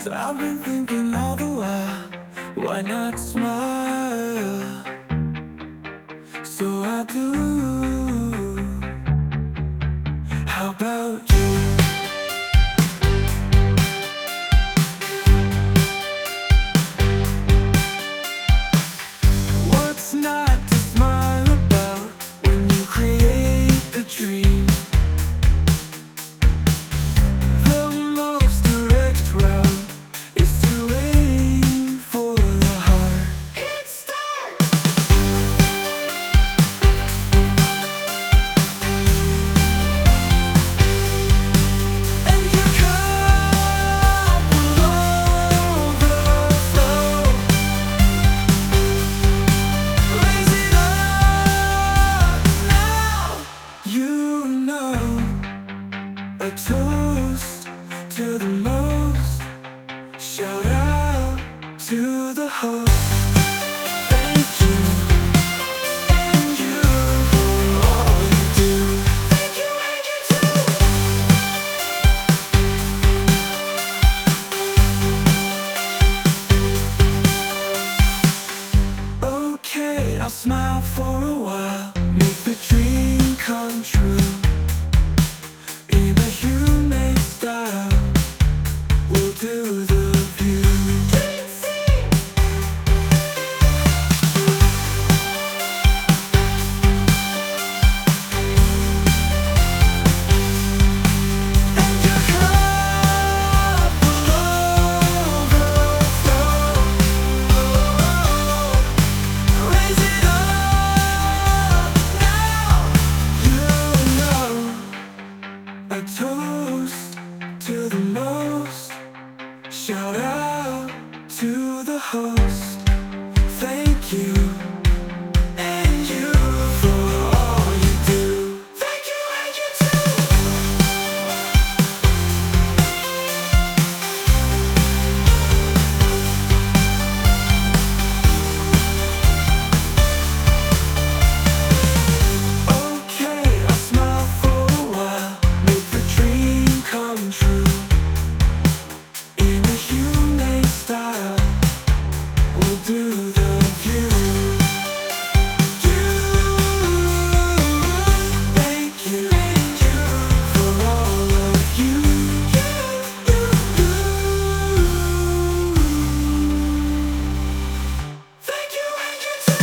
I've been thinking all the while, why not smile? So I do. How about you? What's not to smile about when you create the dream? The most direct route is to aim for the heart. Hit start! And your cup will overflow. Raise it up now. You know, a toast to the most. Shout out to the host. Thank you, and you for all you do. Thank you, and you too. Okay, I'll smile for a while, make the dream come true. In a humane style, we'll do the view. And your cup will overflow. Raise it up now. You know, a toast to the most. Shout out to the host. Thank you, and you for all you do. Thank you, and you too. Okay, I'll smile for a while, make the dream come true. In a humane style, we'll do the view. Thank you, for all of you. Thank you, and you too.